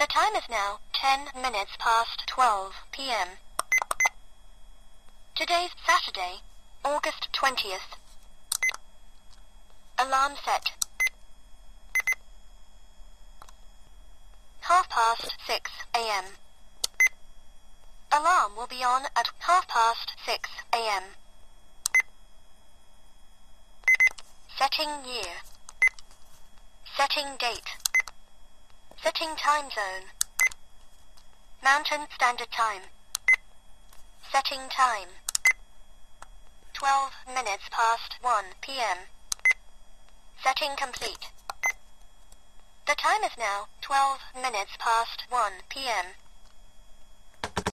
time is now 10 minutes past 12 p.m. Today's Saturday, August 20th. Alarm set. 6:30 a.m. Alarm will be on at 6:30 a.m. Setting year. Setting date. Setting time zone. Mountain Standard Time. Setting time. 12 minutes past 1 p.m. Setting complete. The time is now 12 minutes past 1 p.m.